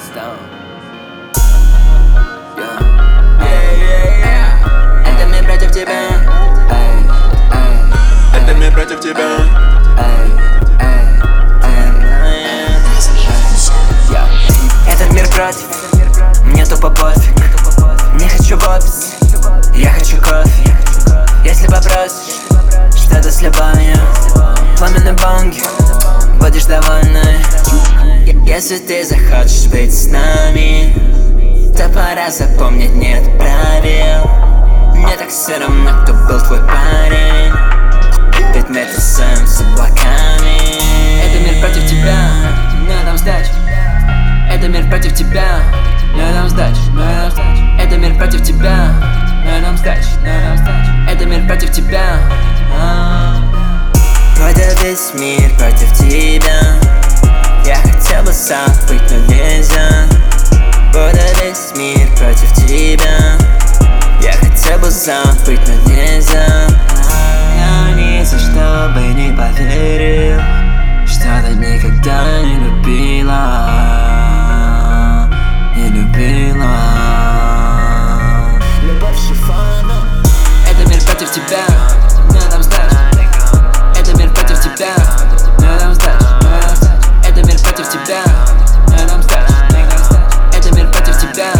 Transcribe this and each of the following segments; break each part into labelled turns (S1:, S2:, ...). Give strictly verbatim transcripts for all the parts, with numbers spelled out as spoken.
S1: Stone. Yeah. Yeah, yeah, yeah. Это мир против тебя. Эй, эй,
S2: Это мир против тебя.
S1: эй, эй, эй. Yeah. Этот мир против, мне тупо пофиг. Не хочу в офис, я хочу кофе. Если попросишь что-то с любовью, пламенный бонги, будешь довольной. Если ты захочешь быть с нами, то пора запомнить, нет правил. Мне так все равно, кто был твой парень, ведь мы тусуем с облаками. Это мир против тебя, не дам сдачи. Это мир против тебя, не дам сдачи, не дам сдачи. Это мир против тебя, не дам сдачи, не дам сдачи. Это мир против тебя. Вот весь мир против тебя. Я хотел бы сам быть, но нельзя. Вот весь мир против тебя. Я хотел бы сам быть, но нельзя. Я ни за что бы не поверил, что ты никогда не любила, не любила. Любовь шифоном. Это мир против тебя, не дам сдачи. Это мир против тебя, не дам сдачи. Это мир против тебя, не дам сдачи. Это мир против тебя.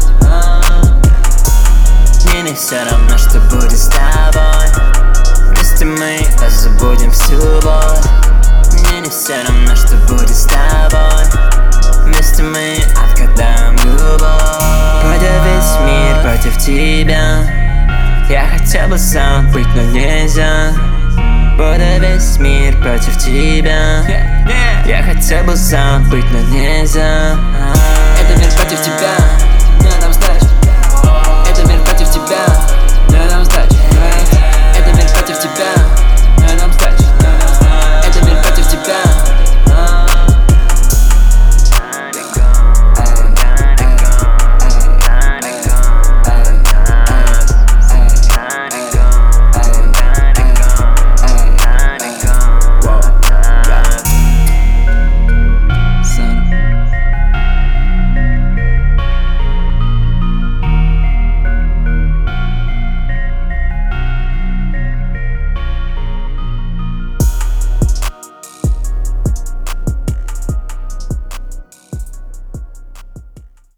S1: Мне не все равно, что будет с тобой. Вместе мы позабудем всю боль. Мне не все равно, что будет с тобой. Вместе мы отгадаем любовь. Пойдет весь мир против тебя. Я хотел бы сам быть, но нельзя. Пойдет весь мир против тебя. Я хотел бы сам быть, но нельзя. Это мир против тебя.